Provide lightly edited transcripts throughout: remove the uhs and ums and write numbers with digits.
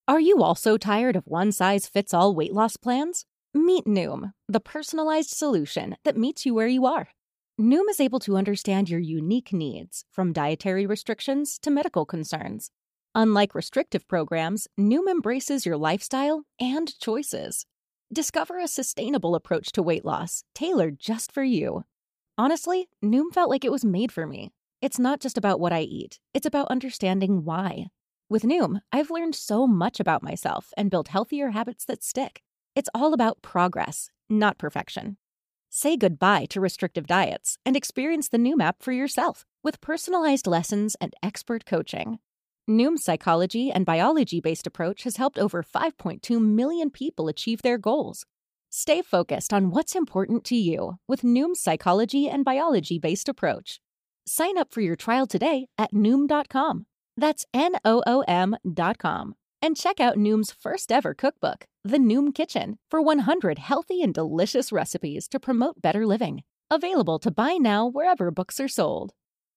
Are you also tired of one-size-fits-all weight loss plans? Meet Noom, the personalized solution that meets you where you are. Noom is able to understand your unique needs, from dietary restrictions to medical concerns. Unlike restrictive programs, Noom embraces your lifestyle and choices. Discover a sustainable approach to weight loss, tailored just for you. Honestly, Noom felt like it was made for me. It's not just about what I eat, it's about understanding why. With Noom, I've learned so much about myself and built healthier habits that stick. It's all about progress, not perfection. Say goodbye to restrictive diets and experience the Noom app for yourself with personalized lessons and expert coaching. Noom's psychology and biology-based approach has helped over 5.2 million people achieve their goals. Stay focused on what's important to you with Noom's psychology and biology-based approach. Sign up for your trial today at Noom.com. That's Noom.com. And check out Noom's first ever cookbook, The Noom Kitchen, for 100 healthy and delicious recipes to promote better living. Available to buy now wherever books are sold.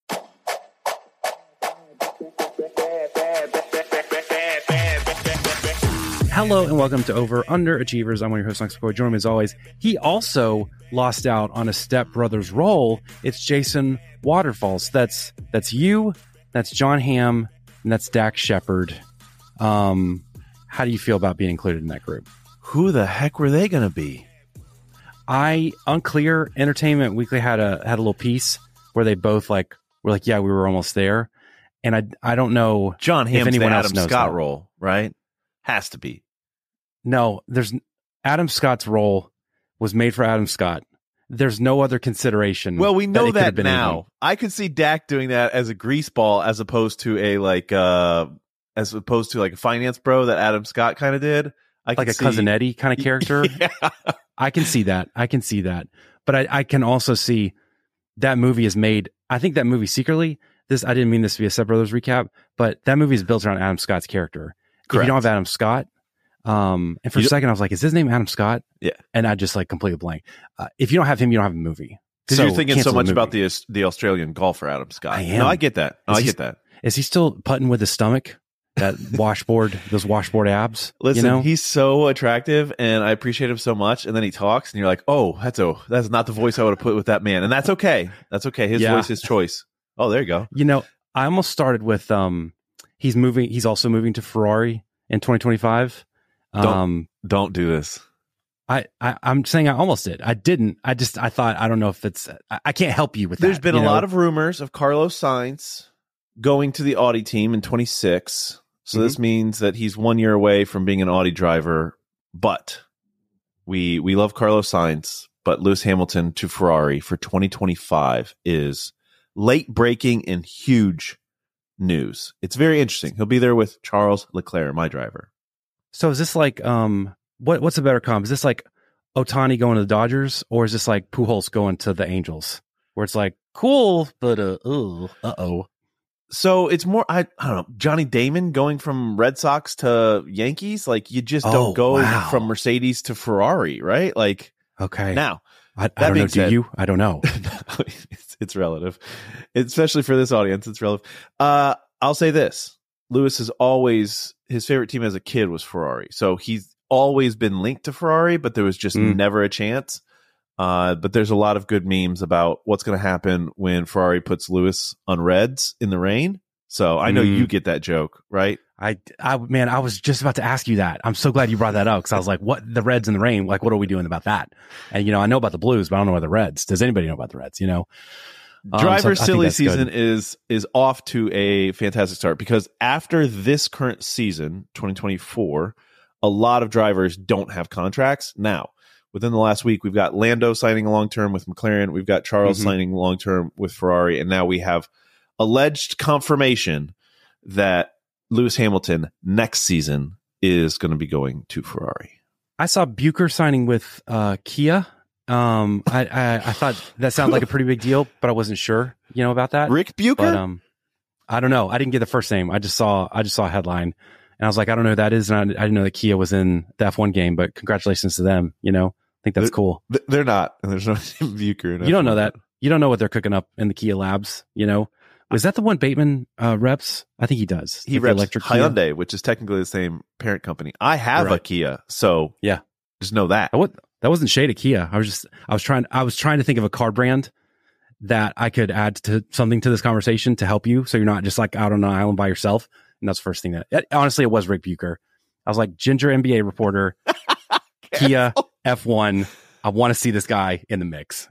Hello and welcome to Over Underachievers. I'm one of your hosts, Max McCoy. Joining me as always, he also lost out on a Step Brothers role. It's Jason Waterfalls. That's you, that's John Hamm, and that's Dax Shepard. How do you feel about being included in that group? Who the heck were they going to be? Unclear. Entertainment Weekly had a little piece where they both were like, yeah, we were almost there. And I don't know. John Hamm's if anyone the else Adam knows Scott that. role, right? Has to be. No, there's Adam Scott's role was made for Adam Scott. There's no other consideration. Well, we know that now. Anything. I could see Dak doing that as a greaseball as opposed to a finance bro that Adam Scott kind of did. Like a Cousin Eddie kind of character. Yeah. I can see that. But I can also see that movie is made. I think that movie secretly, I didn't mean this to be a Step Brothers recap, but that movie is built around Adam Scott's character. Correct. If you don't have Adam Scott, and for a second I was like, is his name Adam Scott? Yeah. And I just completely blank. If you don't have him, you don't have a movie. Because you're thinking so much the about the Australian golfer Adam Scott. I am. No, I get that. I get that. Is he still putting with his stomach? That those washboard abs? Listen, he's so attractive and I appreciate him so much. And then he talks and you're like, oh, that's not the voice I would have put with that man. And that's okay. That's okay. His voice, his choice. Oh, there you go. I almost started with he's also moving to Ferrari in 2025. Don't do this. I'm saying I almost did. I didn't. I thought, I don't know if I can't help you with that. There's been a lot of rumors of Carlos Sainz going to the Audi team in 26. So this means that he's 1 year away from being an Audi driver. But we love Carlos Sainz, but Lewis Hamilton to Ferrari for 2025 is late breaking and huge news. It's very interesting. He'll be there with Charles Leclerc, my driver. So is this what's a better comp? Is this like Ohtani going to the Dodgers, or is this like Pujols going to the Angels, where it's like cool, but uh-oh. So it's more, I don't know, Johnny Damon going from Red Sox to Yankees. Like you just don't go from Mercedes to Ferrari, right? Like, okay. Now, I don't know. Do you? I don't know. It's relative, especially for this audience. It's relative. I'll say this. Lewis has always, his favorite team as a kid was Ferrari. So he's always been linked to Ferrari, but there was just never a chance. But there's a lot of good memes about what's going to happen when Ferrari puts Lewis on Reds in the rain. So I know you get that joke, right? I was just about to ask you that. I'm so glad you brought that up, because I was like, what, the Reds in the rain? Like, what are we doing about that? And, I know about the Blues, but I don't know about the Reds. Does anybody know about the Reds? Driver silly season is off to a fantastic start, because after this current season, 2024, a lot of drivers don't have contracts. Now, within the last week, we've got Lando signing long-term with McLaren. We've got Charles signing long-term with Ferrari. And now we have alleged confirmation that Lewis Hamilton next season is going to be going to Ferrari. I saw Bucher signing with Kia. I thought that sounded like a pretty big deal, but I wasn't sure, about that. Rick Bucher? But, I don't know. I didn't get the first name. I just saw a headline, and I was like, I don't know who that is. And I didn't know that Kia was in the F1 game, but congratulations to them. I think that's cool. They're not. And there's no Bucher. You don't know that. You don't know what they're cooking up in the Kia labs, Is that the one Bateman reps? I think he does. He reps Hyundai, which is technically the same parent company. I have a Kia, so yeah, just know that. That wasn't shade of Kia. I was trying to think of a car brand that I could add to something to this conversation to help you, so you're not just like out on an island by yourself. And that's the first thing honestly, it was Rick Bucher. I was like, Ginger NBA reporter, Kia F1. I want to see this guy in the mix.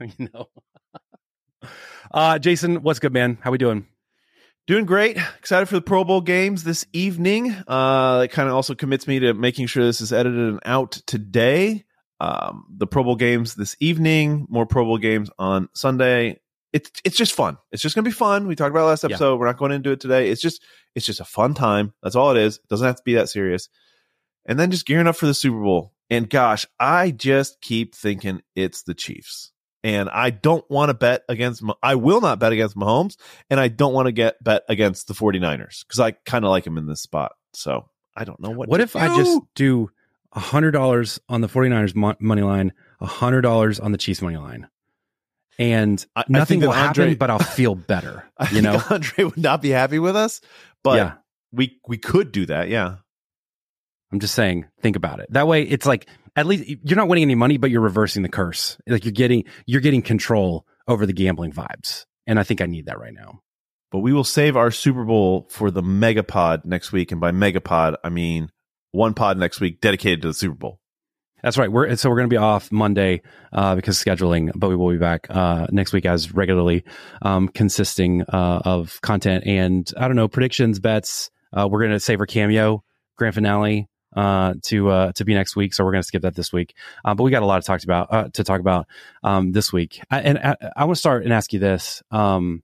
Jason, what's good, man? How we doing? Doing great. Excited for the Pro Bowl games this evening. It kind of also commits me to making sure this is edited and out today. The Pro Bowl games this evening, more Pro Bowl games on Sunday. It's just fun. It's just going to be fun. We talked about last episode. Yeah. We're not going into it today. It's just a fun time. That's all it is. It doesn't have to be that serious. And then just gearing up for the Super Bowl. And gosh, I just keep thinking it's the Chiefs. And I don't want to bet against, I will not bet against Mahomes. And I don't want to bet against the 49ers because I kind of like him in this spot. So I don't know what if I just do $100 on the 49ers money line, $100 on the Chiefs money line. And nothing will happen, but I'll feel better. You know, Andre would not be happy with us, but we could do that. Yeah. I'm just saying, think about it. That way, it's like at least you're not winning any money, but you're reversing the curse. Like you're getting control over the gambling vibes, and I think I need that right now. But we will save our Super Bowl for the Megapod next week, and by Megapod, I mean one pod next week dedicated to the Super Bowl. That's right. We're going to be off Monday because scheduling, but we will be back next week as regularly, consisting of content and I don't know, predictions, bets. We're going to save our cameo grand finale to be next week, so we're going to skip that this week. But we got a lot to talk about this week. I want to start and ask you this: what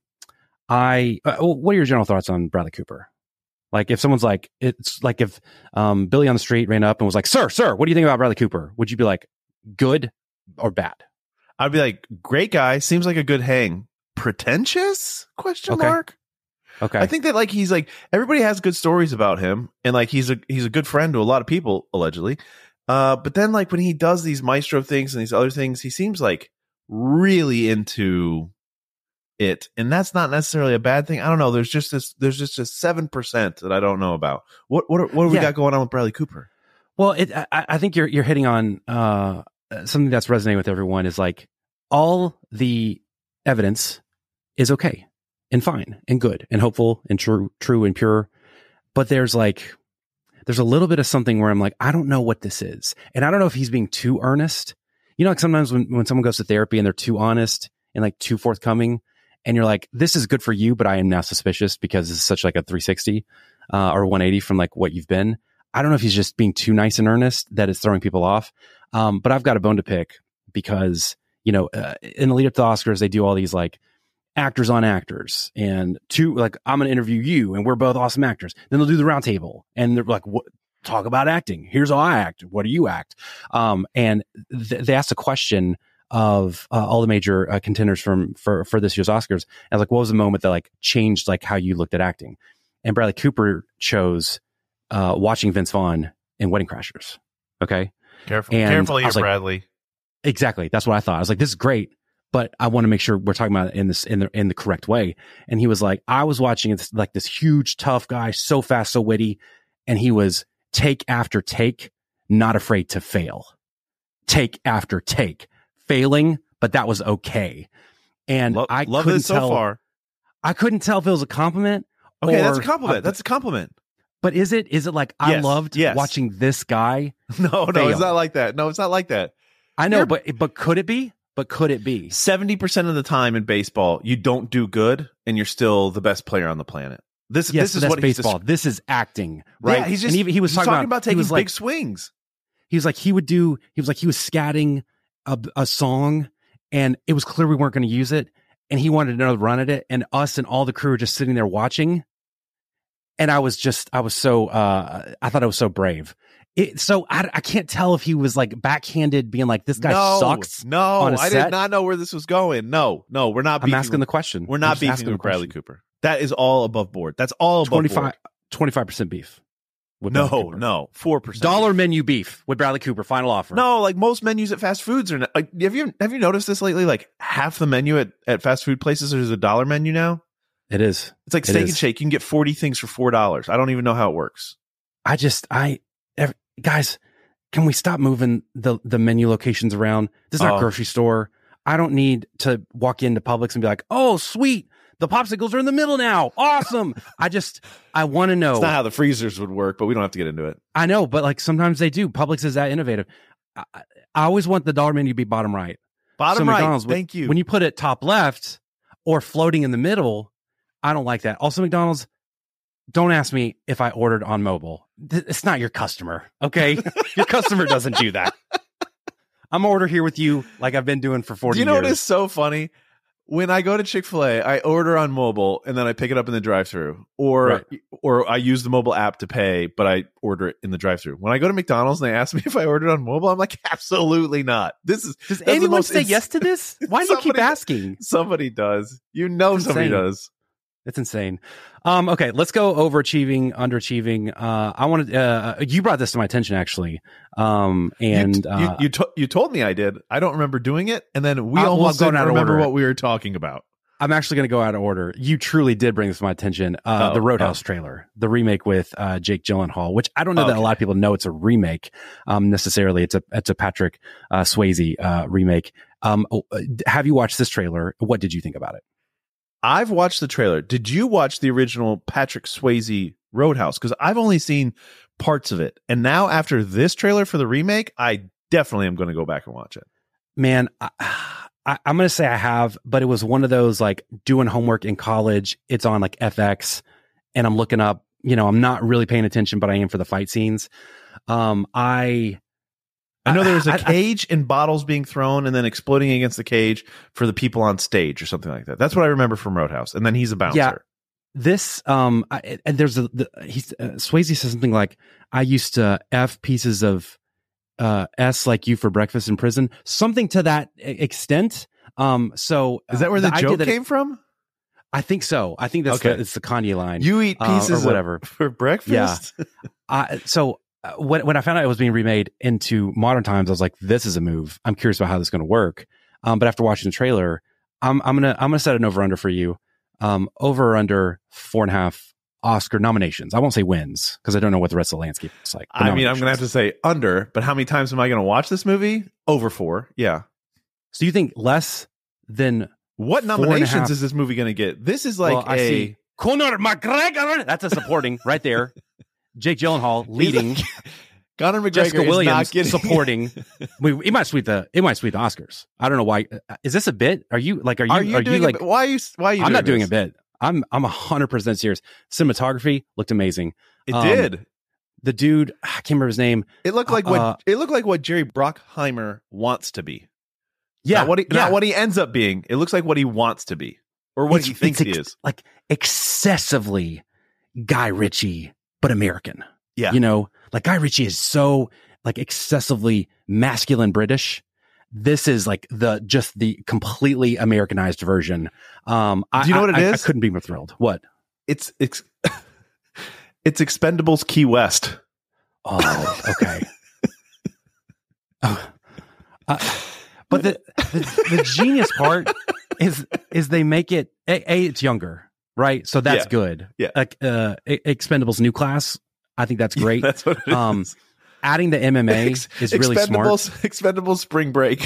are your general thoughts on Bradley Cooper? Like, if someone's like, it's like if Billy on the street ran up and was like, "Sir, what do you think about Bradley Cooper?" Would you be like, good or bad? I'd be like, great guy, seems like a good hang. Pretentious? Question mark. Okay. I think that like he's like everybody has good stories about him, and like he's a good friend to a lot of people allegedly. But then like when he does these maestro things and these other things, he seems like really into it, and that's not necessarily a bad thing. I don't know. There's just a 7% that I don't know about. What do we got going on with Bradley Cooper? Well, I think you're hitting on something that's resonating with everyone. Is like all the evidence is okay and fine and good and hopeful and true and pure. But there's a little bit of something where I'm like, I don't know what this is. And I don't know if he's being too earnest. You know, like sometimes when someone goes to therapy and they're too honest and like too forthcoming and you're like, this is good for you, but I am now suspicious because this is such like a 360 or 180 from like what you've been. I don't know if he's just being too nice and earnest that it's throwing people off. But I've got a bone to pick because, you know, in the lead up to the Oscars, they do all these like actors on actors and I'm going to interview you and we're both awesome actors. Then they'll do the round table and they're like, what, talk about acting. Here's how I act. What do you act? And they asked a question of all the major contenders for this year's Oscars. And I was like, what was the moment that like changed like how you looked at acting? And Bradley Cooper chose watching Vince Vaughn in Wedding Crashers. Okay. Carefully here, Bradley. Exactly. That's what I thought. I was like, this is great, but I want to make sure we're talking about it in the correct way. And he was like, I was watching it like this huge, tough guy, so fast, so witty. And he was take after take, not afraid to fail. Take after take, failing, but that was okay. And I love it so far. I couldn't tell if it was a compliment. Okay, that's a compliment. That's a compliment. But is it like I loved watching this guy? No, fail. It's not like that. No, it's not like that. I know, but could it be? But could it be? 70% of the time in baseball, you don't do good, and you're still the best player on the planet. This is what baseball. This is acting, right? Yeah, he was talking about taking big swings. He was scatting a song, and it was clear we weren't going to use it, and he wanted another run at it, and us and all the crew were just sitting there watching. And I thought it was so brave. I can't tell if he was like backhanded being like, this guy sucks. No, I did not know where this was going. No, we're not. I'm asking the question. We're not beefing with Bradley Cooper. That is all above board. That's all above board. 25% beef. No, 4%. Dollar menu beef with Bradley Cooper. Final offer. No, like most menus at fast foods are. Have you noticed this lately? Like half the menu at fast food places is a dollar menu now. It is. It's like Steak and Shake. You can get 40 things for $4. I don't even know how it works. Guys, can we stop moving the menu locations around? This is not a grocery store. I don't need to walk into Publix and be like, oh, sweet. The popsicles are in the middle now. Awesome. I want to know. It's not how the freezers would work, but we don't have to get into it. I know, but like sometimes they do. Publix is that innovative. I always want the dollar menu to be bottom right. Bottom right. Thank you. When you put it top left or floating in the middle, I don't like that. Also, McDonald's, don't ask me if I ordered on mobile. It's not your customer, okay? Your customer doesn't do that. I'm going to order here with you like I've been doing for 40 years. Do you know what is so funny? When I go to Chick-fil-A, I order on mobile and then I pick it up in the drive-thru, or I use the mobile app to pay, but I order it in the drive-thru. When I go to McDonald's and they ask me if I ordered on mobile, I'm like, absolutely not. Does anyone say yes to this? Why do you keep asking? Somebody does. Somebody does. It's insane. Okay, let's go overachieving, underachieving. I wanted you brought this to my attention actually. You told me I did. I don't remember doing it, and then we almost didn't remember what we were talking about. I'm actually going to go out of order. You truly did bring this to my attention. The Roadhouse trailer, the remake with Jake Gyllenhaal, which I don't know that a lot of people know it's a remake necessarily. It's a Patrick Swayze remake. Have you watched this trailer? What did you think about it? I've watched the trailer. Did you watch the original Patrick Swayze Roadhouse? Because I've only seen parts of it. And now after this trailer for the remake, I definitely am going to go back and watch it. Man, I'm going to say I have, but it was one of those like doing homework in college. It's on like FX and I'm looking up, I'm not really paying attention, but I am for the fight scenes. I know there was a cage and bottles being thrown and then exploding against the cage for the people on stage or something like that. That's what I remember from Roadhouse. And then he's a bouncer. Yeah, this, and there's Swayze says something like, I used to F pieces of S like you for breakfast in prison. Something to that extent. So is that where the joke came from? I think so. I think that's it's the Kanye line. You eat pieces or whatever for breakfast. Yeah. When I found out it was being remade into modern times, I was like, "This is a move." I'm curious about how this is going to work. But after watching the trailer, I'm gonna set an over under for you. Over or under 4.5 Oscar nominations. I won't say wins because I don't know what the rest of the landscape is like. I mean, I'm gonna have to say under. But how many times am I going to watch this movie? Over 4. Yeah. So you think less than what nominations is this movie going to get? This is like I see Conor McGregor. That's a supporting right there. Jake Gyllenhaal leading. Conor McGregor Jessica is Williams not getting supporting. It might sweep the Oscars. I don't know why. Is this a bit? Are you like? Why are you? I'm not doing a bit. I'm 100% serious. Cinematography looked amazing. It did. The dude, I can't remember his name. It looked like what Jerry Bruckheimer wants to be. Yeah, not what he ends up being. It looks like what he wants to be, or what he thinks he is. Like excessively Guy Ritchie, but American. Yeah. Like Guy Ritchie is so like excessively masculine British. This is like the completely Americanized version. Do you know what it is? I couldn't be more thrilled. What? It's Expendables Key West. Oh, okay. But the genius part is they make it it's younger, right? So that's good. Yeah. Like Expendables New Class, I think that's great. That's what it is. Adding the MMA is really smart. Expendables Spring Break.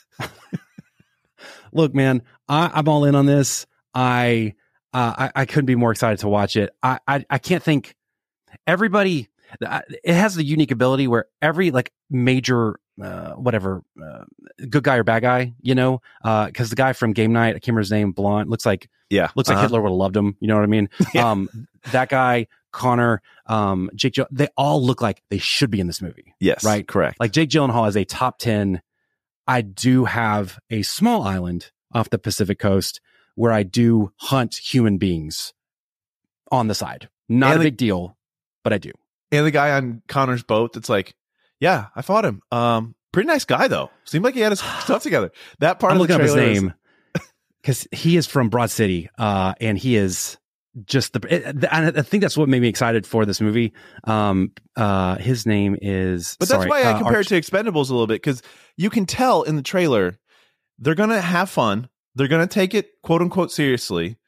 Look, man, I'm all in on this. I couldn't be more excited to watch it. I can't think everybody. It has the unique ability where every like major good guy or bad guy, because the guy from Game Night, I can't remember his name, blonde, looks like Hitler would have loved him. You know what I mean? Yeah. That guy, Connor, Jake Gyllenhaal, they all look like they should be in this movie. Yes, right, correct. Like Jake Gyllenhaal is a top 10. I do have a small island off the Pacific coast where I do hunt human beings on the side. Not a big deal, but I do. And the guy on Connor's boat that's like, yeah, I fought him. Pretty nice guy, though. Seemed like he had his stuff together. That part I'm of the looking trailer up his name because he is from Broad City, and he is just I think that's what made me excited for this movie. His name is... But that's why I compare it to Expendables a little bit, because you can tell in the trailer they're going to have fun. They're going to take it, quote-unquote, seriously.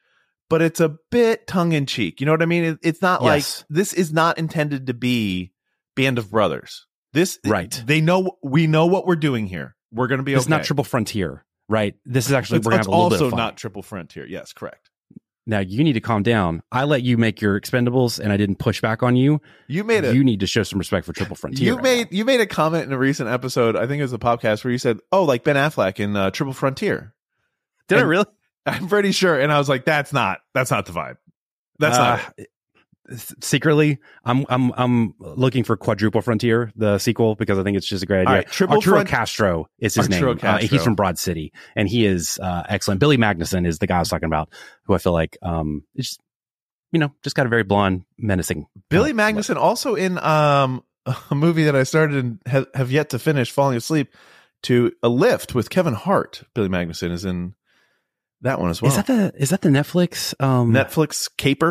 but it's a bit tongue in cheek. You know what I mean? It's not like this is not intended to be Band of Brothers. This right. We know what we're doing here. We're going to be okay. It's not Triple Frontier, right? This is actually we're going to have a little bit of fun. Also not Triple Frontier. Yes, correct. Now you need to calm down. I let you make your Expendables, and I didn't push back on you. You need to show some respect for Triple Frontier. You made a comment in a recent episode. I think it was a podcast where you said, "Oh, like Ben Affleck in Triple Frontier." Did I really? I'm pretty sure. And I was like, "That's not the vibe. That's not." Secretly, I'm looking for Quadruple Frontier, the sequel, because I think it's just a great idea. Right, Arturo Castro is his name. He's from Broad City, and he is excellent. Billy Magnuson is the guy I was talking about, who I feel like is just got a very blonde, menacing. Billy Magnuson also in a movie that I started and have yet to finish, falling asleep to A Lift with Kevin Hart. Billy Magnuson is in that one as well. Is that the Netflix Netflix caper?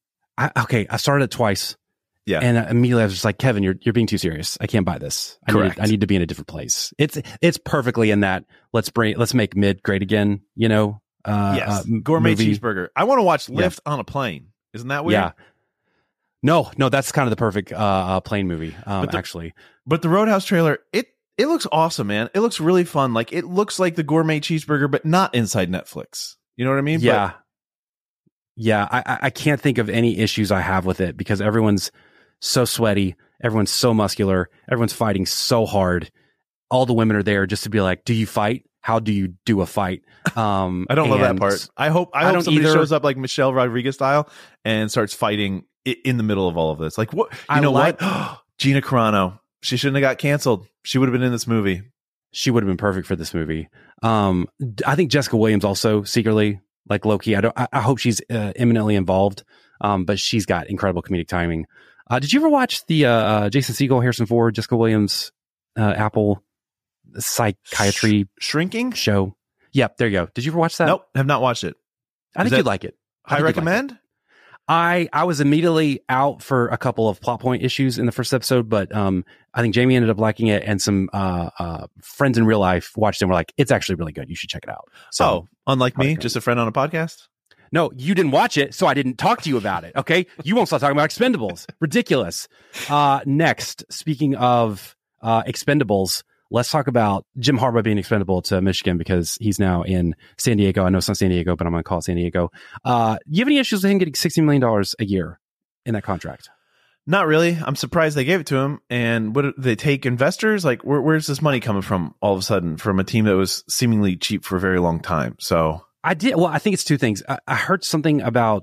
I started it twice. Yeah. And immediately I was just like, Kevin, you're being too serious. I can't buy this. I need to be in a different place. It's perfectly in that let's make mid great again, yes. Gourmet movie. cheeseburger. I want to watch Lift on a plane. Isn't that weird? Yeah. No, that's kind of the perfect plane movie, actually. But the Roadhouse trailer, it looks awesome, man. It looks really fun. Like it looks like the Gourmet cheeseburger, but not inside Netflix. You know what I mean? Yeah. Yeah, I can't think of any issues I have with it because everyone's so sweaty, everyone's so muscular, everyone's fighting so hard. All the women are there just to be like, "Do you fight? How do you do a fight?" I don't love that part. I hope somebody shows up like Michelle Rodriguez style and starts fighting in the middle of all of this. Like what? What? Gina Carano. She shouldn't have got canceled. She would have been in this movie. She would have been perfect for this movie. I think Jessica Williams also secretly. Like Loki, I hope she's imminently involved, but she's got incredible comedic timing. Did you ever watch the Jason Segel, Harrison Ford, Jessica Williams, Apple psychiatry shrinking show? Yep, there you go. Did you ever watch that? Nope, have not watched it. I think you'd like it. I recommend. I was immediately out for a couple of plot point issues in the first episode, but I think Jamie ended up liking it, and some friends in real life watched it and were like, "It's actually really good. You should check it out." So, unlike me, just a friend on a podcast? No, you didn't watch it, so I didn't talk to you about it. Okay, you won't stop talking about Expendables. Ridiculous. Next, speaking of Expendables, let's talk about Jim Harbaugh being expendable to Michigan because he's now in San Diego. I know it's not San Diego, but I'm going to call it San Diego. You have any issues with him getting $60 million a year in that contract? Not really. I'm surprised they gave it to him. And what they take investors? Like, where's this money coming from all of a sudden from a team that was seemingly cheap for a very long time? So I think it's two things. I heard something about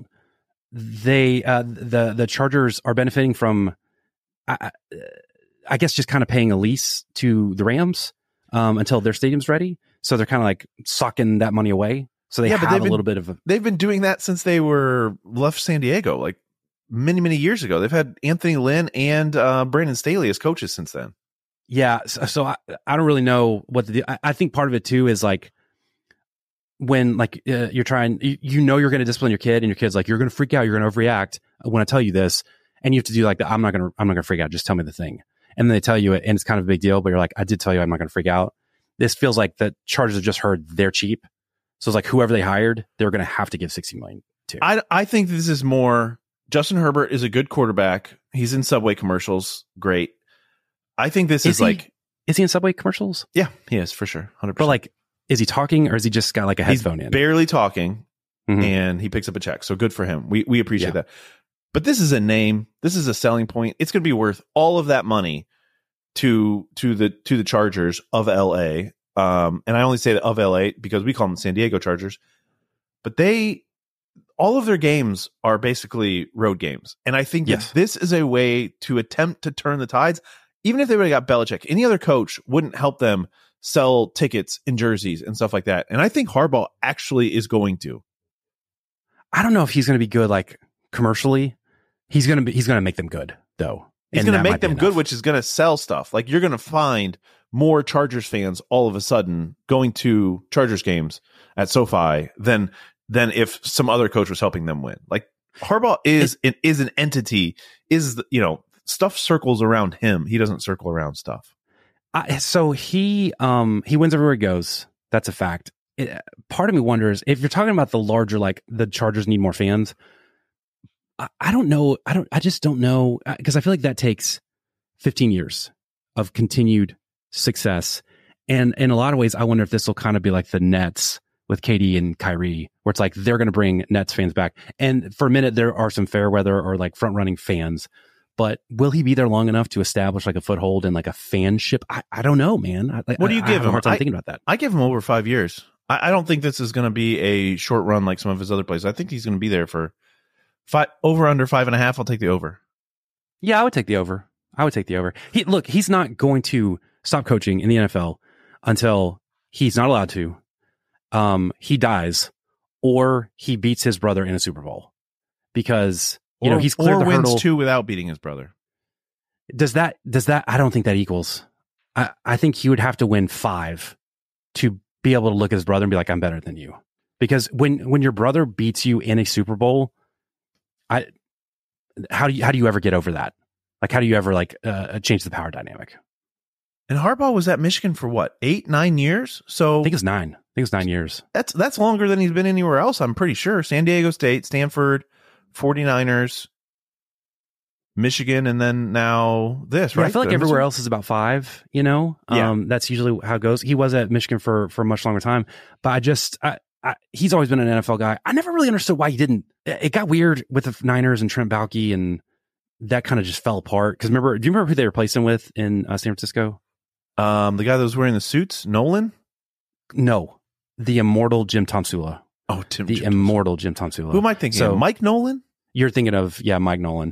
the Chargers are benefiting from, I guess, just kind of paying a lease to the Rams until their stadium's ready. So they're kind of like sucking that money away. So they have a little bit of they've been doing that since they were left San Diego, like many, many years ago. They've had Anthony Lynn and Brandon Staley as coaches since then. Yeah. So I don't really know what to do. I think part of it too is like when like you're trying, you're going to discipline your kid and your kid's like, you're going to freak out. You're going to overreact when I tell you this. And you have to do like I'm not going to freak out. Just tell me the thing. And then they tell you it and it's kind of a big deal, but you're like, I did tell you I'm not going to freak out. This feels like the Chargers have just heard they're cheap. So it's like whoever they hired, they're going to have to give $60 million to. I think this is more Justin Herbert is a good quarterback. He's in Subway commercials. Great. I think this is like, is he in Subway commercials? Yeah, he is for sure. 100%. But like, is he talking or is he just got like a headphone in? Barely talking and he picks up a check. So good for him. We appreciate that. But this is a name. This is a selling point. It's going to be worth all of that money to the Chargers of LA. And I only say that of LA because we call them San Diego Chargers. But all of their games are basically road games. And I think that this is a way to attempt to turn the tides. Even if they would have got Belichick, any other coach wouldn't help them sell tickets and jerseys and stuff like that. And I think Harbaugh actually is going to. I don't know if he's going to be good like commercially. He's going to make them good though. He's going to make them good, which is going to sell stuff. Like you're going to find more Chargers fans all of a sudden going to Chargers games at SoFi than if some other coach was helping them win. Like Harbaugh is an entity. Stuff circles around him. He doesn't circle around stuff. So he wins everywhere he goes. That's a fact. part of me wonders if you're talking about the larger, like the Chargers need more fans. I don't know. I just don't know, because I feel like that takes 15 years of continued success. And in a lot of ways, I wonder if this will kind of be like the Nets with KD and Kyrie, where it's like they're going to bring Nets fans back. And for a minute, there are some fair weather or like front running fans, but will he be there long enough to establish like a foothold and like a fanship? I don't know, man. What do you give him? I have a hard time thinking about that. I give him over 5 years. I don't think this is going to be a short run like some of his other plays. I think he's going to be there for over under 5.5. I'll take the over. Yeah, I would take the over. He's not going to stop coaching in the NFL until he's not allowed to. He dies, or he beats his brother in a Super Bowl, because he's cleared the hurdle. Or wins 2 without beating his brother. Does that? I don't think that equals. I think he would have to win 5 to be able to look at his brother and be like, I'm better than you. Because when your brother beats you in a Super Bowl, how do you ever get over that? Like, how do you ever change the power dynamic? And Harbaugh was at Michigan for what, 8-9 years? So I think it's 9. I think it's 9 years. That's longer than he's been anywhere else, I'm pretty sure. San Diego State, Stanford, 49ers, Michigan, and then now this, right? I feel like everywhere else is about 5, That's usually how it goes. He was at Michigan for a much longer time, but he's always been an NFL guy. I never really understood why he didn't. It got weird with the Niners and Trent Baalke, and that kind of just fell apart. Because do you remember who they replaced him with in San Francisco? The guy that was wearing the suits, Nolan? No, the immortal Jim Tomsula. Oh, immortal Jim Tomsula. Who am I thinking of? Mike Nolan? You're thinking of, Mike Nolan.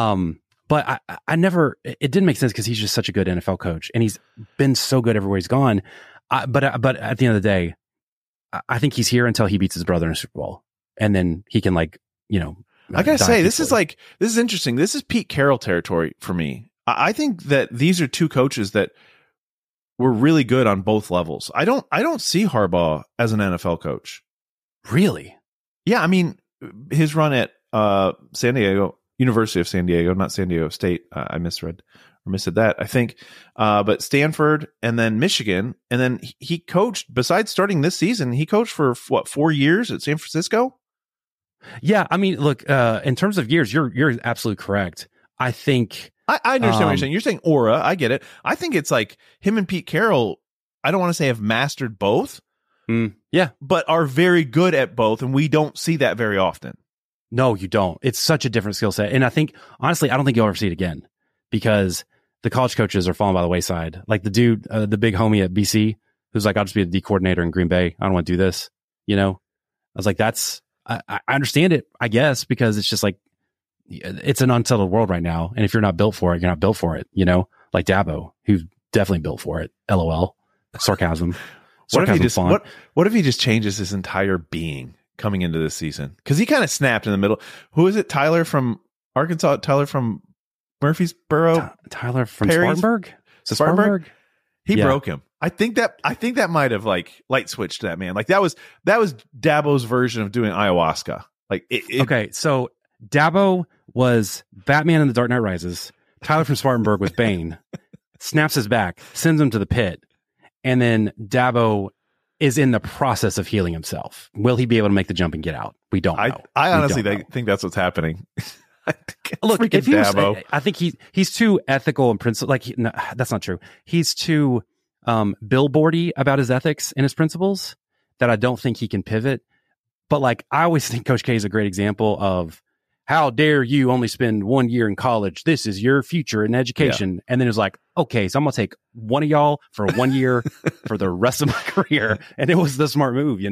But I never, it didn't make sense because he's just such a good NFL coach, and he's been so good everywhere he's gone. But at the end of the day, I think he's here until he beats his brother in a Super Bowl, and then he can I gotta say, this is interesting. This is Pete Carroll territory for me. I think that these are 2 coaches that were really good on both levels. I don't see Harbaugh as an NFL coach. Really? Yeah, I mean, his run at San Diego, University of San Diego, not San Diego State. I missed that, I think. But Stanford and then Michigan. And then he coached, besides starting this season, he coached for 4 years at San Francisco? Yeah, I mean, look, in terms of years, you're absolutely correct. I think I understand what you're saying. You're saying aura. I get it. I think it's like him and Pete Carroll, I don't want to say have mastered both. Yeah. But are very good at both, and we don't see that very often. No, you don't. It's such a different skill set. And I think, honestly, I don't think you'll ever see it again, because the college coaches are falling by the wayside. Like the dude, the big homie at BC, who's like, I'll just be the D coordinator in Green Bay. I don't want to do this. I was like, I understand it, I guess, because it's just like, it's an unsettled world right now. And if you're not built for it, you're not built for it, like Dabo, who's definitely built for it. LOL. Sarcasm. What if he just changes his entire being coming into this season? Because he kind of snapped in the middle. Who is it? Tyler from Arkansas? Tyler from Murfreesboro? Tyler from Spartanburg? Spartanburg? He broke him. I think that might have light switched that man. Like that was Dabo's version of doing ayahuasca. Okay, so Dabo was Batman in The Dark Knight Rises. Tyler from Spartanburg was Bane. Snaps his back, sends him to the pit, and then Dabo is in the process of healing himself. Will he be able to make the jump and get out? We don't know. I honestly think that's what's happening. Look, if he was, I think he's too ethical and principle. No, that's not true. He's too billboardy about his ethics and his principles that I don't think he can pivot. But I always think Coach K is a great example of, how dare you only spend 1 year in college? This is your future in education. Yeah. And then it was like, okay, so I'm going to take one of y'all for 1 year for the rest of my career. And it was the smart move,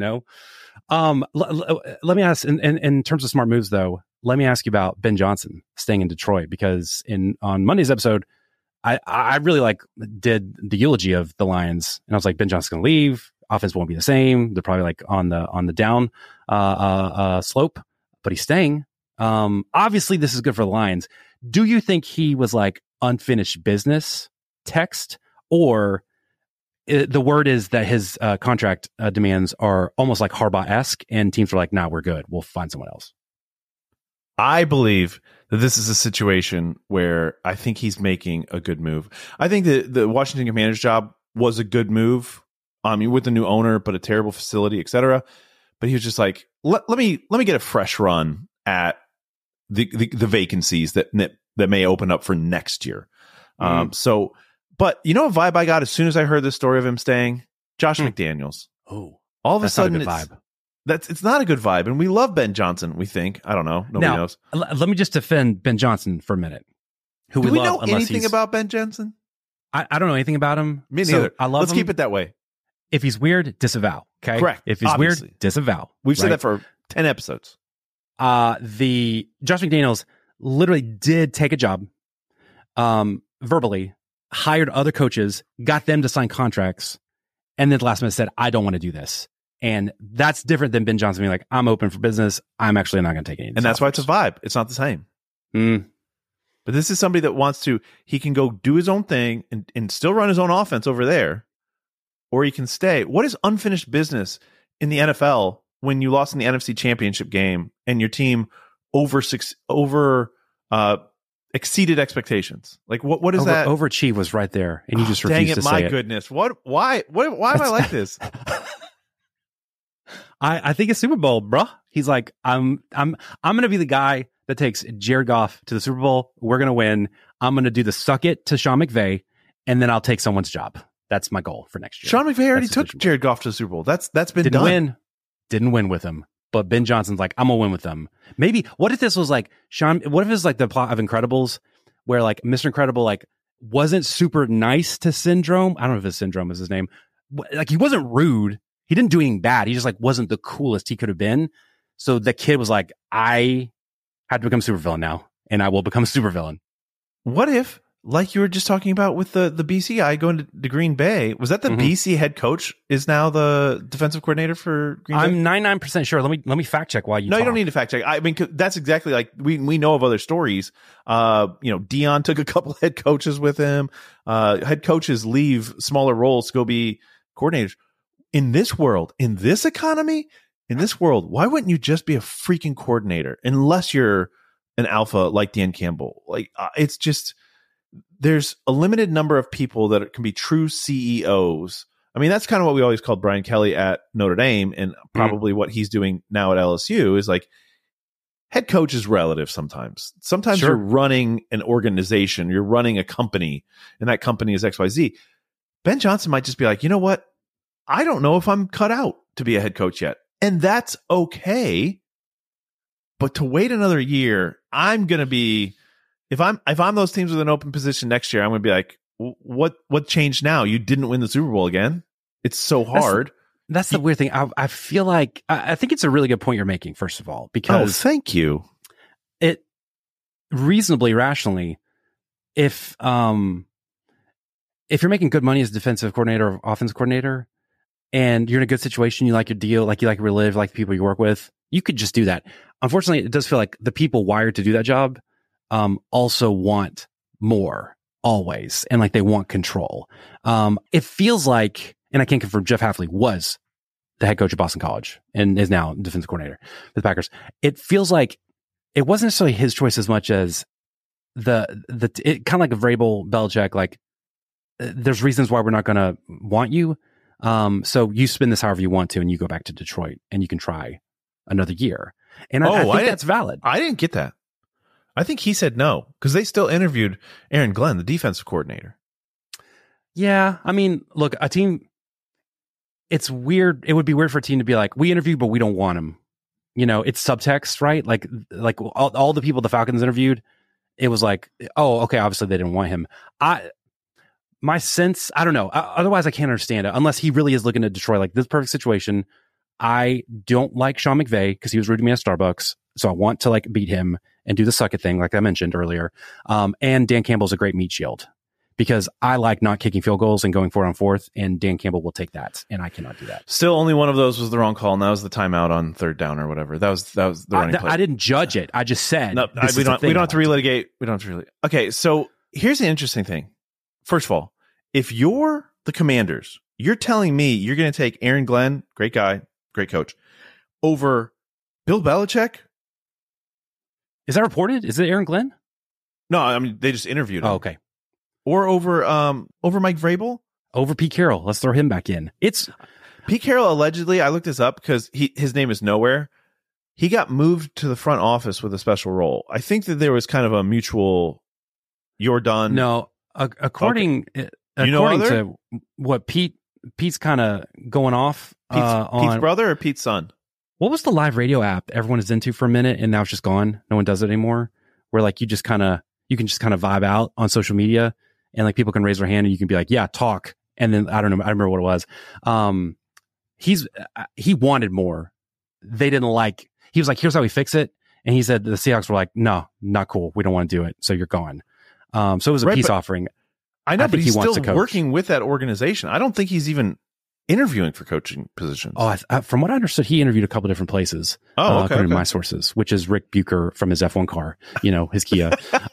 Let me ask, in terms of smart moves, though, let me ask you about Ben Johnson staying in Detroit, because on Monday's episode, I really did the eulogy of the Lions. And I was like, Ben Johnson's going to leave. Offense won't be the same. They're probably on the down slope, but he's staying. Obviously this is good for the Lions. Do you think he was unfinished business text, or the word is that his contract demands are almost like Harbaugh-esque, and teams are like, nah, we're good. We'll find someone else? I believe that this is a situation where I think he's making a good move. I think that the Washington Commanders job was a good move. with the new owner, but a terrible facility, etc. But he was just like, let me get a fresh run at the vacancies that may open up for next year. So, but you know what vibe I got as soon as I heard the story of him staying? Josh McDaniels. Oh, all of a sudden, vibe. It's not a good vibe, and we love Ben Johnson. We think, I don't know, nobody knows. Let me just defend Ben Johnson for a minute. Do we know anything about Ben Johnson? I don't know anything about him. Me neither. I love Let's him. keep it that way. If he's weird, disavow. Okay, correct. If he's Obviously. weird, disavow. We've said that for 10 episodes. The Josh McDaniels literally did take a job, verbally hired other coaches, got them to sign contracts, and then the last minute said, "I don't want to do this." And that's different than Ben Johnson being like, "I'm open for business. I'm actually not going to take any." And that's why it's a vibe. It's not the same. But this is somebody that he can go do his own thing and still run his own offense over there, or he can stay. What is unfinished business in the NFL when you lost in the NFC Championship game and your team exceeded expectations? Like what is that? Overachieve was right there, and you just refused to say it. Dang it! My goodness, what? Why am I like this? I think it's Super Bowl, bro. He's like, I'm going to be the guy that takes Jared Goff to the Super Bowl. We're going to win. I'm going to do the suck it to Sean McVay, and then I'll take someone's job. That's my goal for next year. Sean McVay already took Jared Goff to the Super Bowl. That's been done. Didn't win with him. But Ben Johnson's like, I'm going to win with them. Maybe, what if this was like, what if it's like the plot of Incredibles, where like Mr. Incredible like wasn't super nice to Syndrome? I don't know if his Syndrome is his name. Like he wasn't rude. He didn't do anything bad. He just like wasn't the coolest he could have been. So the kid was like, I had to become supervillain now, and I will become supervillain. What if, like you were just talking about with the BC guy going to Green Bay, was that the BC head coach is now the defensive coordinator for Green Bay? I'm 99% sure. Let me fact check while you talk. You don't need to fact check. I mean, that's exactly like we know of other stories. Dion took a couple head coaches with him. Head coaches leave smaller roles to go be coordinators. In this world, in this economy, in this world, why wouldn't you just be a freaking coordinator unless you're an alpha like Dan Campbell? Like it's just, there's a limited number of people that can be true CEOs. I mean, that's kind of what we always called Brian Kelly at Notre Dame, and probably what he's doing now at LSU is like, head coach is relative sometimes. Sometimes you're running an organization, you're running a company, and that company is XYZ. Ben Johnson might just be like, you know what? I don't know if I'm cut out to be a head coach yet. And that's okay. But to wait another year, I'm going to be, if I'm those teams with an open position next year, I'm going to be like, what changed now? You didn't win the Super Bowl again. It's so hard. That's the weird thing. I feel like, I think it's a really good point you're making, first of all, because thank you. It reasonably, rationally, if you're making good money as defensive coordinator or offensive coordinator, and you're in a good situation, you like your deal, like you like relive, like the people you work with, you could just do that. Unfortunately, it does feel like the people wired to do that job also want more always, and like they want control. It feels like, and I can't confirm, Jeff Hafley was the head coach of Boston College and is now defensive coordinator for the Packers. It feels like it wasn't necessarily his choice as much as it kind of like a Vrabel, Belichick, like there's reasons why we're not going to want you. So you spin this however you want to, and you go back to Detroit, and you can try another year. And I think that's valid. I didn't get that. I think he said no, because they still interviewed Aaron Glenn, the defensive coordinator. Yeah. I mean, look, a team, it's weird. It would be weird for a team to be like, we interviewed, but we don't want him. You know, it's subtext, right? Like all the people the Falcons interviewed, it was like, oh, okay, obviously they didn't want him. My sense, I don't know. Otherwise, I can't understand it unless he really is looking at Detroit like this perfect situation. I don't like Sean McVay because he was rude to me at Starbucks. So I want to like beat him and do the suck it thing, like I mentioned earlier. And Dan Campbell's a great meat shield because I like not kicking field goals and going 4 on 4th. And Dan Campbell will take that. And I cannot do that. Still, only one of those was the wrong call. And that was the timeout on 3rd down or whatever. That was the running play. I didn't judge it. I just said, no, we don't have to relitigate. We don't have to relitigate. Okay. So here's the interesting thing. First of all, if you're the Commanders, you're telling me you're going to take Aaron Glenn, great guy, great coach, over Bill Belichick? Is that reported? Is it Aaron Glenn? No, I mean, they just interviewed him. Oh, okay. Or over Mike Vrabel? over Pete Carroll. Let's throw him back in. It's Pete Carroll allegedly, I looked this up because his name is nowhere. He got moved to the front office with a special role. I think that there was kind of a mutual, you're done. No, according to what Pete's kind of going off Pete's brother or Pete's son. What was the live radio app everyone is into for a minute and now it's just gone? No one does it anymore. Where like you can just kind of vibe out on social media and like people can raise their hand and you can be like, yeah, talk. And then I don't know, I remember what it was. He wanted more. They didn't like. He was like, here's how we fix it. And he said the Seahawks were like, no, not cool. We don't want to do it. So you're gone. So it was a peace offering. I know, but he's still working with that organization. I don't think he's even interviewing for coaching positions. Oh, from what I understood, he interviewed a couple of different places. According to my sources, which is Rick Bucher from his F1 car, his Kia.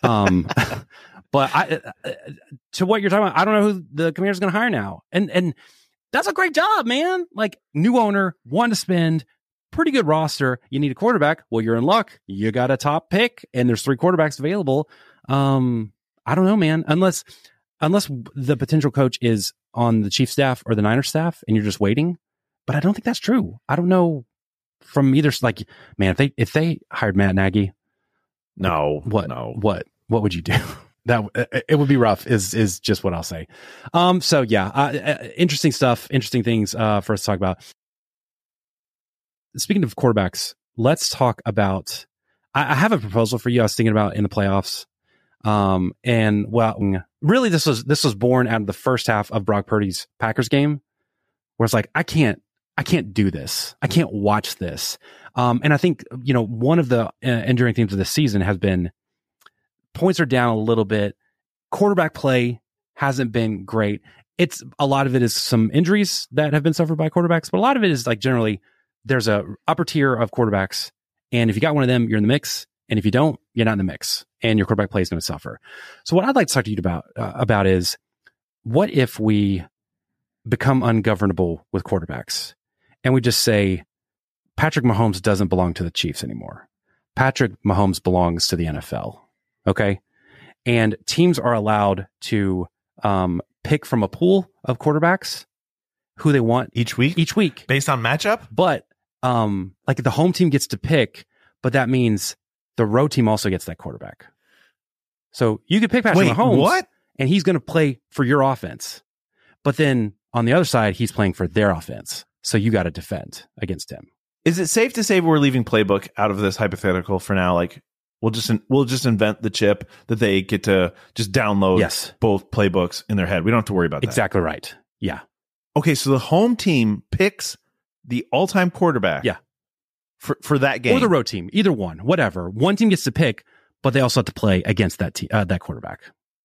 But to what you're talking about, I don't know who the Commanders going to hire now. And that's a great job, man. Like new owner, want to spend. Pretty good roster. You need a quarterback. Well, you're in luck. You got a top pick, and there's 3 quarterbacks available. I don't know, man. Unless the potential coach is on the Chiefs staff or the Niners staff, and you're just waiting. But I don't think that's true. I don't know from either. Like, man, if they hired Matt Nagy, what would you do? That it would be rough. Is just what I'll say. So yeah, interesting stuff. Interesting things for us to talk about. Speaking of quarterbacks, let's talk about. I have a proposal for you. I was thinking about in the playoffs, and well, really, this was born out of the first half of Brock Purdy's Packers game, where it's like I can't do this. I can't watch this. And I think one of the enduring themes of this season has been points are down a little bit. Quarterback play hasn't been great. It's a lot of it is some injuries that have been suffered by quarterbacks, but a lot of it is like generally. There's a upper tier of quarterbacks, and if you got one of them, you're in the mix. And if you don't, you're not in the mix, and your quarterback play is going to suffer. So what I'd like to talk to you about is what if we become ungovernable with quarterbacks, and we just say Patrick Mahomes doesn't belong to the Chiefs anymore. Patrick Mahomes belongs to the NFL. Okay, and teams are allowed to pick from a pool of quarterbacks who they want each week based on matchup, but. Like the home team gets to pick, but that means the road team also gets that quarterback. So you could pick Patrick Mahomes, and he's going to play for your offense. But then on the other side, he's playing for their offense. So you got to defend against him. Is it safe to say we're leaving playbook out of this hypothetical for now? Like we'll just invent the chip that they get to just download both playbooks in their head. We don't have to worry about that. Exactly right. Yeah. Okay. So the home team picks the all-time quarterback for that game. Or the road team, either one, whatever. One team gets to pick, but they also have to play against that quarterback.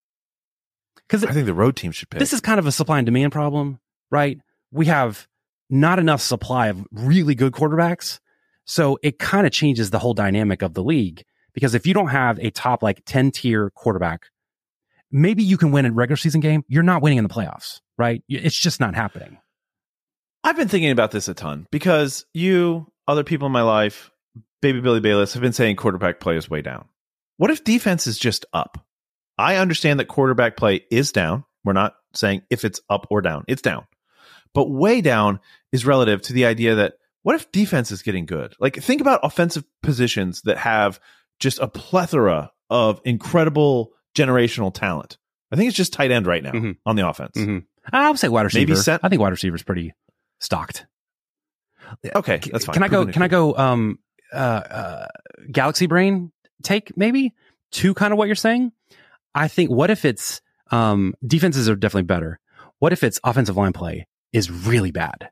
Because I think the road team should pick. This is kind of a supply and demand problem, right? We have not enough supply of really good quarterbacks. So it kind of changes the whole dynamic of the league. Because if you don't have a top 10-tier quarterback, maybe you can win a regular season game. You're not winning in the playoffs, right? It's just not happening. I've been thinking about this a ton because other people in my life, Baby Billy Bayless, have been saying quarterback play is way down. What if defense is just up? I understand that quarterback play is down. We're not saying if it's up or down. It's down. But way down is relative to the idea that what if defense is getting good? Like think about offensive positions that have just a plethora of incredible generational talent. I think it's just tight end right now on the offense. Mm-hmm. I would say wide receiver. I think wide receiver is pretty stocked. Okay, that's fine. Can I go Galaxy Brain take maybe to kind of what you're saying? I think what if it's defenses are definitely better. What if it's offensive line play is really bad?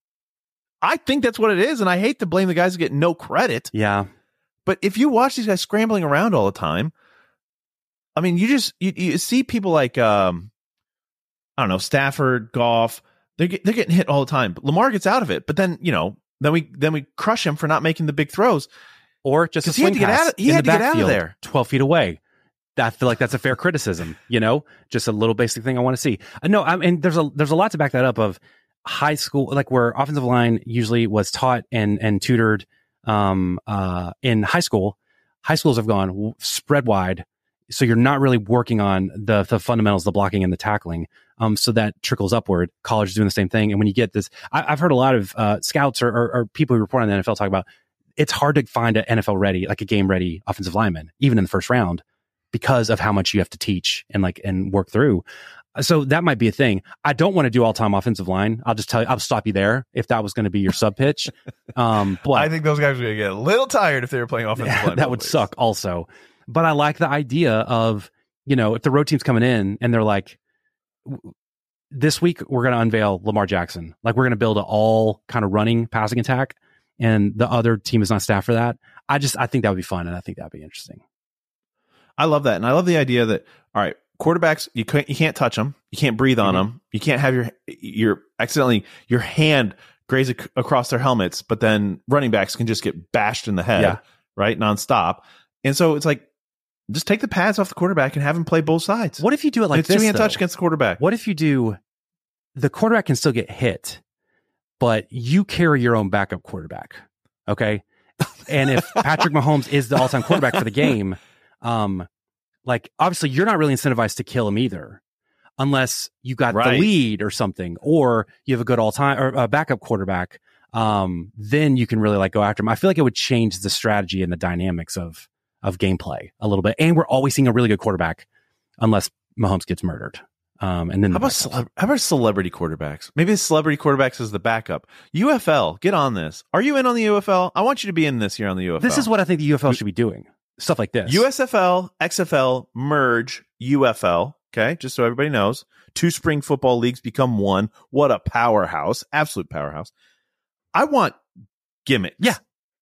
I think that's what it is, and I hate to blame the guys who get no credit. Yeah. But if you watch these guys scrambling around all the time, I mean, you see people like I don't know, Stafford, Goff. They're getting hit all the time. But Lamar gets out of it, but then we crush him for not making the big throws, or just a swing pass. He had to get out of there, 12 feet away. I feel like that's a fair criticism. Just a little basic thing I want to see. No, I mean there's a lot to back that up of high school, like where offensive line usually was taught and tutored in high school. High schools have gone spread wide. So you're not really working on the fundamentals, the blocking and the tackling. So that trickles upward. College is doing the same thing. And when you get this, I've heard a lot of scouts or people who report on the NFL talk about it's hard to find an NFL ready, like a game ready offensive lineman, even in the first round, because of how much you have to teach and work through. So that might be a thing. I don't want to do all time offensive line. I'll just tell you, I'll stop you there if that was going to be your sub pitch. But I think those guys are going to get a little tired if they were playing offensive line. That would suck also. But I like the idea of, if the road team's coming in and they're like, this week we're going to unveil Lamar Jackson. Like we're going to build an all kind of running passing attack, and the other team is not staffed for that. I think that would be fun, and I think that would be interesting. I love that. And I love the idea that, all right, quarterbacks, you can't touch them. You can't breathe on them. You can't have your hand graze across their helmets, but then running backs can just get bashed in the head, right? Nonstop. And so it's like, just take the pads off the quarterback and have him play both sides. What if you do it like it's this? Two-hand touch against the quarterback. What if you do, the quarterback can still get hit, but you carry your own backup quarterback, okay? And if Patrick Mahomes is the all-time quarterback for the game, obviously you're not really incentivized to kill him either, unless you got the lead or something, or you have a good all-time or backup quarterback. Then you can really go after him. I feel like it would change the strategy and the dynamics of gameplay a little bit. And we're always seeing a really good quarterback unless Mahomes gets murdered. And then how about celebrity quarterbacks? Maybe the celebrity quarterbacks is the backup. UFL, get on this. Are you in on the UFL? I want you to be in this year on the UFL. This is what I think the UFL should be doing. Stuff like this. USFL, XFL, merge, UFL. Okay, just so everybody knows. 2 spring football leagues become one. What a powerhouse. Absolute powerhouse. I want gimmicks. Yeah.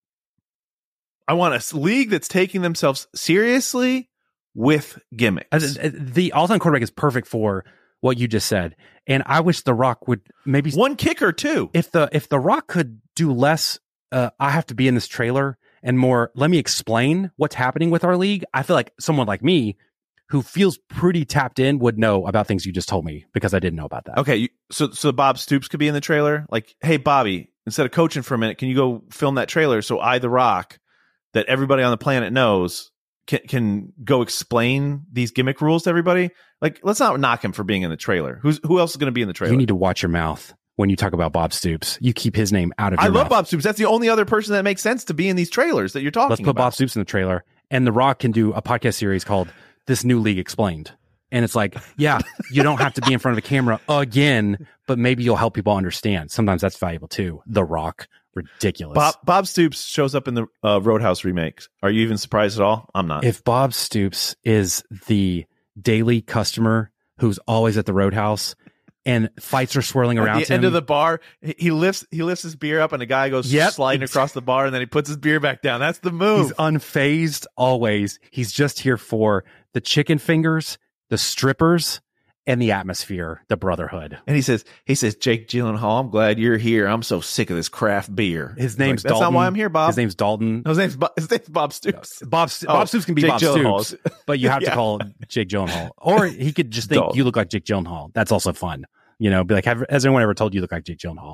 I want a league that's taking themselves seriously with gimmicks. The all-time quarterback is perfect for what you just said. And I wish The Rock would maybe... One kicker, too. If The Rock could do less, I have to be in this trailer, and more, let me explain what's happening with our league. I feel like someone like me, who feels pretty tapped in, would know about things you just told me, because I didn't know about that. Okay, so Bob Stoops could be in the trailer? Like, hey, Bobby, instead of coaching for a minute, can you go film that trailer so I, The Rock, that everybody on the planet knows, can go explain these gimmick rules to everybody? Like, let's not knock him for being in the trailer. Who else is going to be in the trailer? You need to watch your mouth when you talk about Bob Stoops. You keep his name out of your mouth. I love Bob Stoops. That's the only other person that makes sense to be in these trailers that you're talking about. Let's put Bob Stoops in the trailer, and The Rock can do a podcast series called This New League Explained. And it's like, yeah, you don't have to be in front of a camera again, but maybe you'll help people understand. Sometimes that's valuable too. The Rock. Ridiculous. Bob Stoops shows up in the Roadhouse remakes. Are you even surprised at all? I'm not. If Bob Stoops is the daily customer who's always at the Roadhouse and fights are swirling around him. At the end of the bar, he lifts his beer up and a guy goes sliding across the bar, and then he puts his beer back down. That's the move. He's unfazed always. He's just here for the chicken fingers, the strippers, and the atmosphere, the brotherhood. And he says, Jake Gyllenhaal, I'm glad you're here. I'm so sick of this craft beer. His name's Dalton. That's not why I'm here, Bob. His name's Dalton. No, his name's Bob Stoops. Bob Stoops can be Jake Bob Gyllenhaal. Stoops, but you have to call Jake Gyllenhaal. Or he could just think you look like Jake Gyllenhaal. That's also fun. Be like, has anyone ever told you look like Jake Gyllenhaal?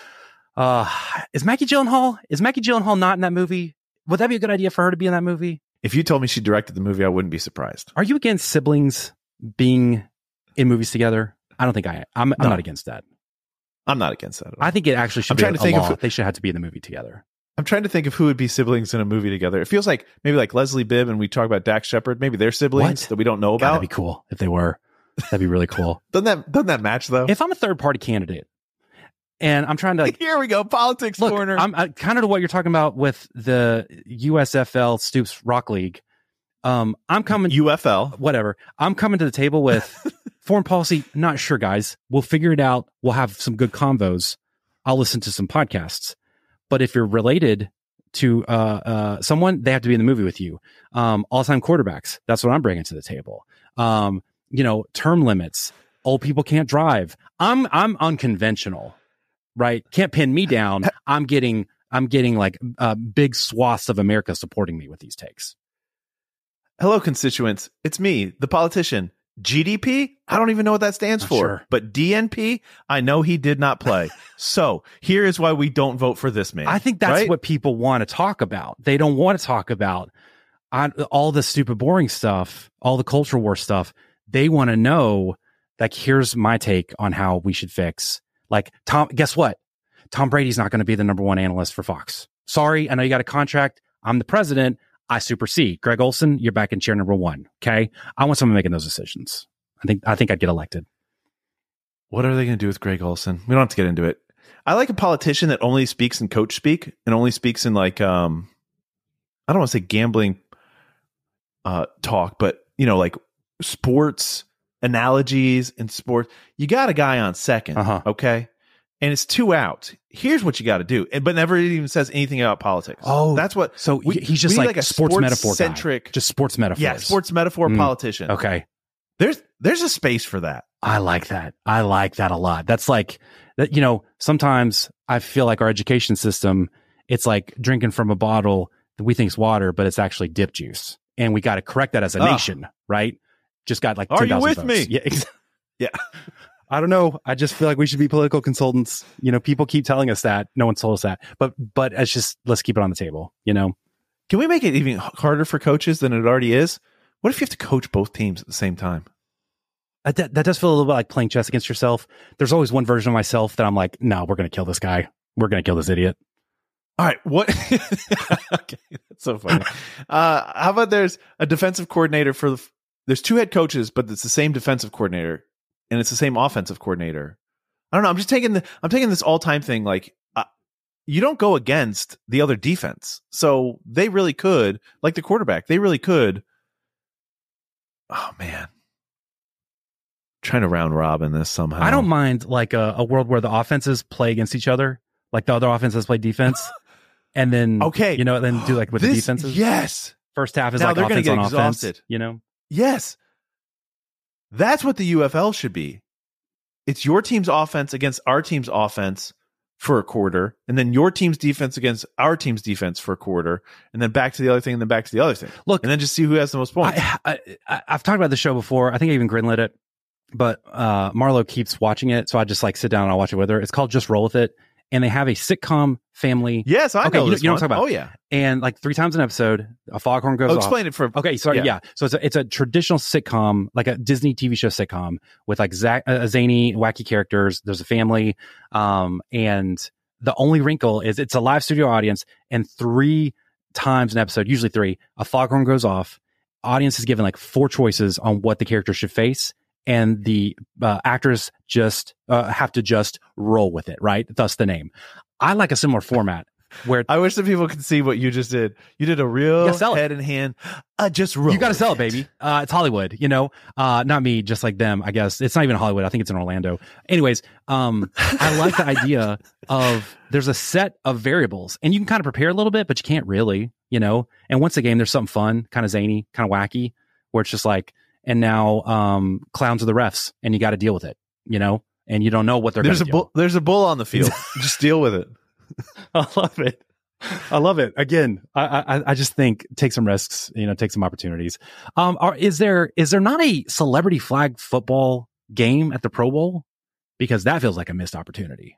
Is Maggie Gyllenhaal not in that movie? Would that be a good idea for her to be in that movie? If you told me she directed the movie, I wouldn't be surprised. Are you against siblings being in movies together? I don't think I am. I'm not against that. I'm not against that at all. I think it actually should be a law. They should have to be in the movie together. I'm trying to think of who would be siblings in a movie together. It feels like maybe like Leslie Bibb and we talk about Dax Shepard. Maybe they're siblings that we don't know about. That'd be cool if they were. That'd be really cool. Doesn't that match though? If I'm a third party candidate and I'm trying to here we go, politics corner. I'm kind of to what you're talking about with the USFL Stoops Rock League. I'm coming UFL, whatever. I'm coming to the table with foreign policy. Not sure, guys. We'll figure it out. We'll have some good convos. I'll listen to some podcasts. But if you're related to someone, they have to be in the movie with you. All-time quarterbacks. That's what I'm bringing to the table. Term limits. Old people can't drive. I'm unconventional, right? Can't pin me down. I'm getting like big swaths of America supporting me with these takes. Hello, constituents. It's me, the politician. GDP? I don't even know what that stands for. Sure. But DNP? I know he did not play. So here is why we don't vote for this man. I think that's what people want to talk about. They don't want to talk about, all the stupid, boring stuff, all the culture war stuff, they want to know, like, here's my take on how we should fix. Like, guess what? Tom Brady's not going to be the number one analyst for Fox. Sorry, I know you got a contract. I'm the president. I supersede. Greg Olson, you're back in chair number one. Okay, I want someone making those decisions. I think I'd get elected. What are they going to do with Greg Olson? We don't have to get into it. I like a politician that only speaks in coach speak and only speaks in like I don't want to say gambling talk, but like sports analogies in sports. You got a guy on second, okay, and it's 2 out. Here's what you got to do, but never even says anything about politics. Oh, that's what. So he's just like a sports metaphor centric, just sports metaphors. Yeah, sports metaphor politician. Okay, there's a space for that. I like that. I like that a lot. That's like that. Sometimes I feel like our education system, it's like drinking from a bottle that we think is water, but it's actually dip juice, and we got to correct that as a nation, right? Just got like 10,000 Are you with votes. me? Yeah, yeah. I don't know. I just feel like we should be political consultants. People keep telling us that. No one's told us that. But it's just, let's keep it on the table. Can we make it even harder for coaches than it already is? What if you have to coach both teams at the same time? That does feel a little bit like playing chess against yourself. There's always one version of myself that I'm like, no, we're going to kill this guy. We're going to kill this idiot. All right. What? Okay, that's so funny. How about there's a defensive coordinator there's 2 head coaches, but it's the same defensive coordinator and it's the same offensive coordinator. I don't know. I'm just taking this all-time thing. Like, you don't go against the other defense. So they really could, like the quarterback, they really could. Oh man. Trying to round robin this somehow. I don't mind like a world where the offenses play against each other, like the other offenses play defense, and then then do like with the defenses. Yes, first half is now like they're offense get on exhausted. offense. Yes, that's what the UFL should be. It's your team's offense against our team's offense for a quarter, and then your team's defense against our team's defense for a quarter, and then back to the other thing, and then back to the other thing. Look, and then just see who has the most points. I've talked about the show before. I think I even greenlit it. But Marlo keeps watching it, so I just like sit down and I'll watch it with her. It's called Just Roll With It, and they have a sitcom family. Yes, I know. You know what I'm talking about? Oh yeah. And like 3 times an episode, a foghorn goes off. Explain it for. Okay, sorry. Yeah. So it's a traditional sitcom, like a Disney TV show sitcom with like zany, wacky characters. There's a family, and the only wrinkle is it's a live studio audience, and 3 times an episode, usually 3, a foghorn goes off. Audience is given like 4 choices on what the character should face. And the actors just have to just roll with it, right? Thus the name. I like a similar format where I wish that people could see what you just did. You did a real head and hand. Just roll. You got to sell it, baby. It's Hollywood, not me, just like them. I guess it's not even Hollywood. I think it's in Orlando. Anyways, I like the idea of there's a set of variables, and you can kind of prepare a little bit, but you can't really, And once a game, there's something fun, kind of zany, kind of wacky, where it's just like. And now clowns are the refs, and you got to deal with it, and you don't know what they're going to do. There's a bull on the field. Just deal with it. I love it. Again, I just think take some risks, take some opportunities. Is there not a celebrity flag football game at the Pro Bowl? Because that feels like a missed opportunity.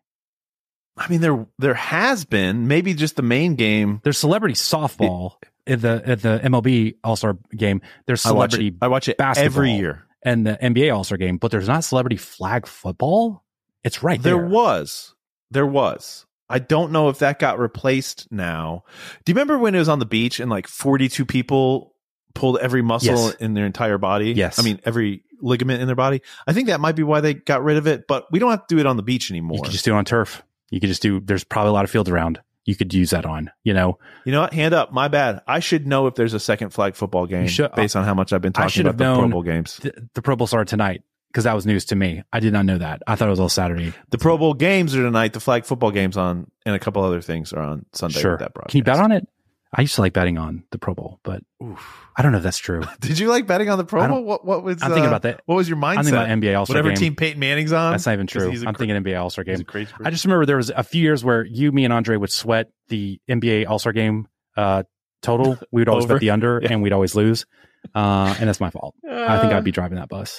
I mean, there has been, maybe just the main game. There's celebrity softball. At the MLB All-Star game, there's celebrity I watch it basketball every year. And the NBA All-Star game, but there's not celebrity flag football. It's right there. There was. I don't know if that got replaced now. Do you remember when it was on the beach and like 42 people pulled every muscle in their entire body? Yes. I mean, every ligament in their body. I think that might be why they got rid of it, but we don't have to do it on the beach anymore. You could just do it on turf. You could just there's probably a lot of fields around. You could use that on, You know what? Hand up. My bad. I should know if there's a second flag football game based on how much I've been talking about the Pro Bowl games. The Pro Bowl started tonight because that was news to me. I did not know that. I thought it was all Saturday. The Pro Bowl games are tonight. The flag football games and a couple other things are on Sunday. Sure. With that broadcast. Can you bet on it? I used to like betting on the Pro Bowl, but I don't know if that's true. Did you like betting on the Pro Bowl? What was? I'm thinking about that. What was your mindset? I'm thinking about NBA All-Star Whatever game. team Peyton Manning's on. That's not even true. I'm thinking NBA All-Star game. Crazy I just remember there was a few years where me and Andre would sweat the NBA All-Star game total. We would always bet the under, and we'd always lose. And that's my fault. I think I'd be driving that bus.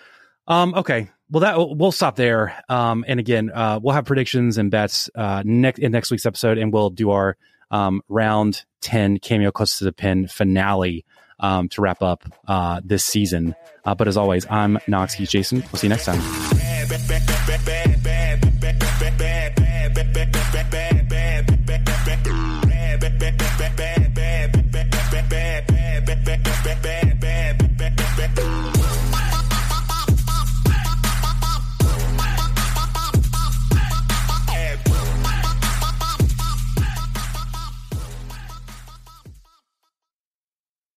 Okay. Well, we'll stop there. And again, we'll have predictions and bets in next week's episode, and we'll do our round 10 cameo close to the pin finale to wrap up this season. But as always, I'm Knox. He's Jason. We'll see you next time.